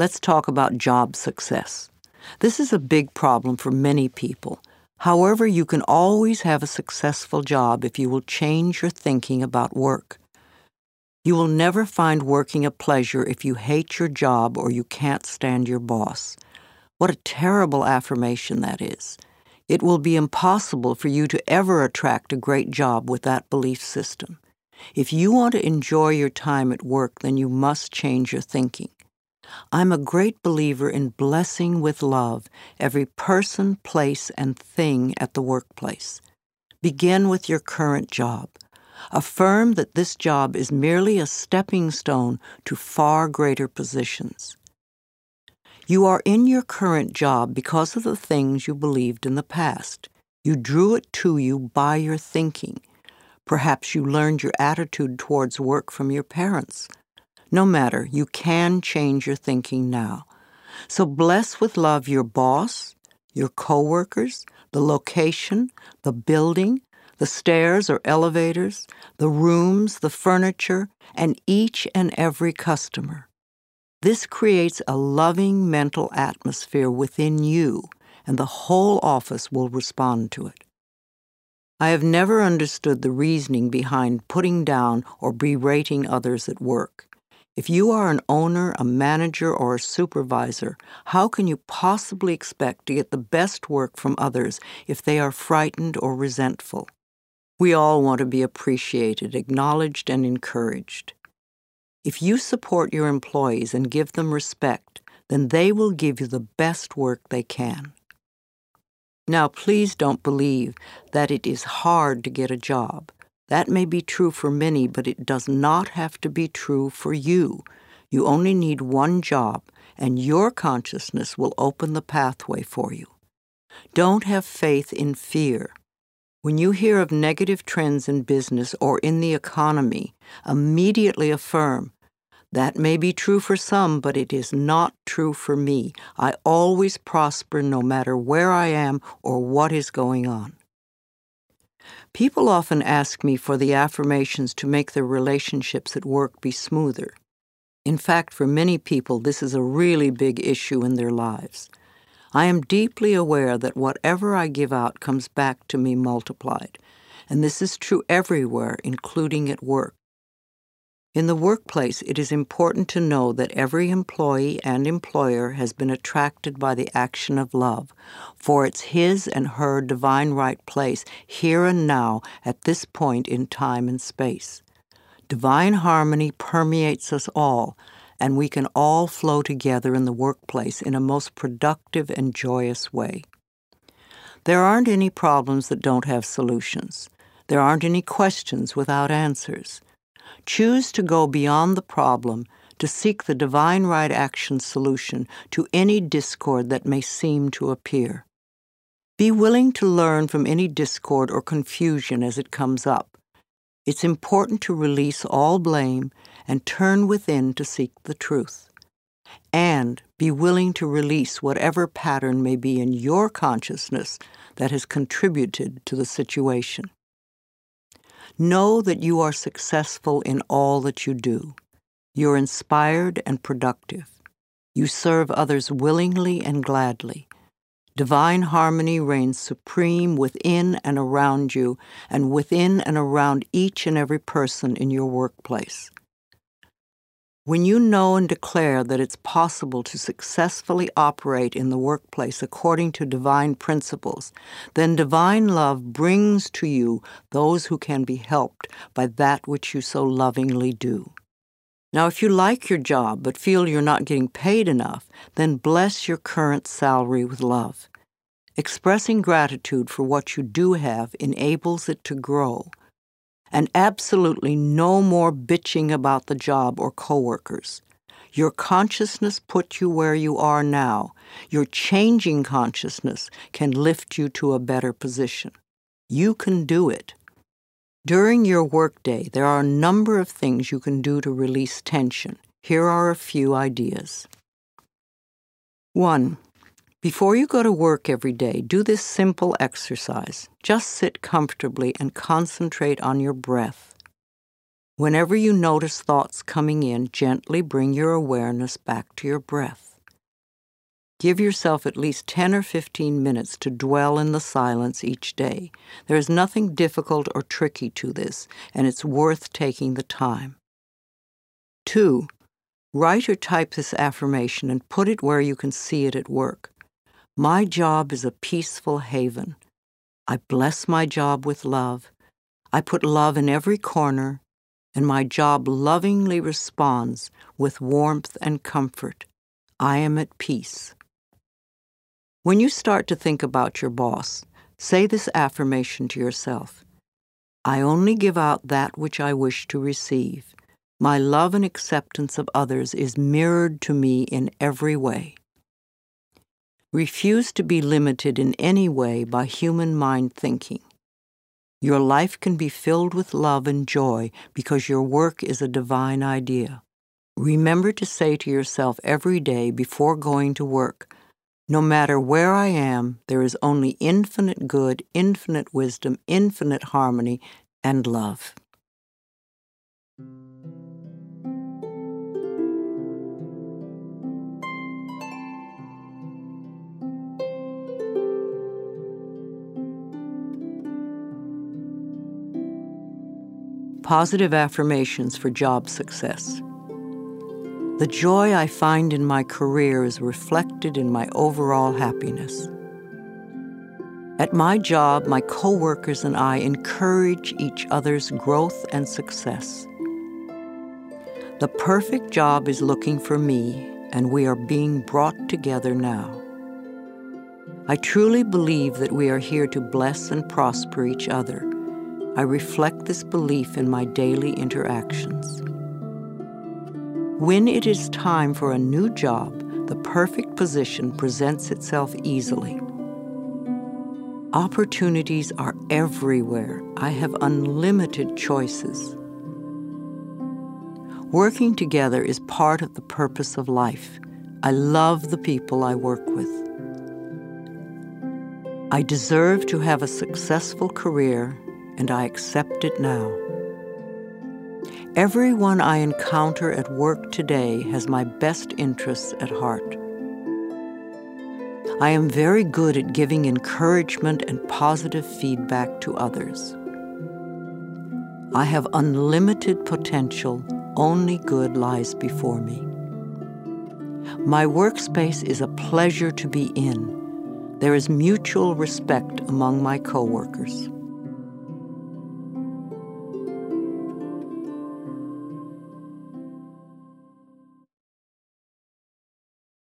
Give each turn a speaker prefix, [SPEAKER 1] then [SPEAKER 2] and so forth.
[SPEAKER 1] Let's talk about job success. This is a big problem for many people. However, you can always have a successful job if you will change your thinking about work. You will never find working a pleasure if you hate your job or you can't stand your boss. What a terrible affirmation that is. It will be impossible for you to ever attract a great job with that belief system. If you want to enjoy your time at work, then you must change your thinking. I'm a great believer in blessing with love every person, place, and thing at the workplace. Begin with your current job. Affirm that this job is merely a stepping stone to far greater positions. You are in your current job because of the things you believed in the past. You drew it to you by your thinking. Perhaps you learned your attitude towards work from your parents. No matter, you can change your thinking now. So bless with love your boss, your coworkers, the location, the building, the stairs or elevators, the rooms, the furniture, and each and every customer. This creates a loving mental atmosphere within you, and the whole office will respond to it. I have never understood the reasoning behind putting down or berating others at work. If you are an owner, a manager, or a supervisor, how can you possibly expect to get the best work from others if they are frightened or resentful? We all want to be appreciated, acknowledged, and encouraged. If you support your employees and give them respect, then they will give you the best work they can. Now, please don't believe that it is hard to get a job. That may be true for many, but it does not have to be true for you. You only need one job, and your consciousness will open the pathway for you. Don't have faith in fear. When you hear of negative trends in business or in the economy, immediately affirm, "That may be true for some, but it is not true for me. I always prosper no matter where I am or what is going on." People often ask me for the affirmations to make their relationships at work be smoother. In fact, for many people, this is a really big issue in their lives. I am deeply aware that whatever I give out comes back to me multiplied, and this is true everywhere, including at work. In the workplace, it is important to know that every employee and employer has been attracted by the action of love, for it's his and her divine right place here and now at this point in time and space. Divine harmony permeates us all, and we can all flow together in the workplace in a most productive and joyous way. There aren't any problems that don't have solutions. There aren't any questions without answers. Choose to go beyond the problem to seek the divine right action solution to any discord that may seem to appear. Be willing to learn from any discord or confusion as it comes up. It's important to release all blame and turn within to seek the truth. And be willing to release whatever pattern may be in your consciousness that has contributed to the situation. Know that you are successful in all that you do. You're inspired and productive. You serve others willingly and gladly. Divine harmony reigns supreme within and around you, and within and around each and every person in your workplace. When you know and declare that it's possible to successfully operate in the workplace according to divine principles, then divine love brings to you those who can be helped by that which you so lovingly do. Now, if you like your job but feel you're not getting paid enough, then bless your current salary with love. Expressing gratitude for what you do have enables it to grow. And absolutely no more bitching about the job or coworkers. Your consciousness put you where you are now. Your changing consciousness can lift you to a better position. You can do it. During your workday, there are a number of things you can do to release tension. Here are a few ideas. 1. Before you go to work every day, do this simple exercise. Just sit comfortably and concentrate on your breath. Whenever you notice thoughts coming in, gently bring your awareness back to your breath. Give yourself at least 10 or 15 minutes to dwell in the silence each day. There is nothing difficult or tricky to this, and it's worth taking the time. 2. Write or type this affirmation and put it where you can see it at work. My job is a peaceful haven. I bless my job with love. I put love in every corner, and my job lovingly responds with warmth and comfort. I am at peace. When you start to think about your boss, say this affirmation to yourself. I only give out that which I wish to receive. My love and acceptance of others is mirrored to me in every way. Refuse to be limited in any way by human mind thinking. Your life can be filled with love and joy because your work is a divine idea. Remember to say to yourself every day before going to work, no matter where I am, there is only infinite good, infinite wisdom, infinite harmony, and love. Positive affirmations for job success. The joy I find in my career is reflected in my overall happiness. At my job, my coworkers and I encourage each other's growth and success. The perfect job is looking for me, and we are being brought together now. I truly believe that we are here to bless and prosper each other. I reflect this belief in my daily interactions. When it is time for a new job, the perfect position presents itself easily. Opportunities are everywhere. I have unlimited choices. Working together is part of the purpose of life. I love the people I work with. I deserve to have a successful career, and I accept it now. Everyone I encounter at work today has my best interests at heart. I am very good at giving encouragement and positive feedback to others. I have unlimited potential. Only good lies before me. My workspace is a pleasure to be in. There is mutual respect among my coworkers.